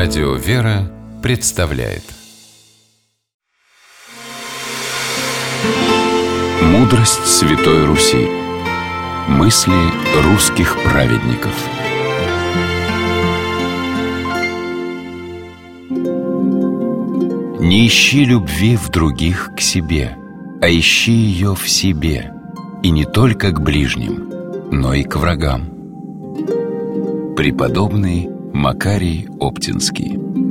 Радио «Вера» представляет Мудрость Святой Руси. Мысли русских праведников. Не ищи любви в других к себе, а ищи ее в себе, и не только к ближним, но и к врагам. Преподобный Макарий Оптинский.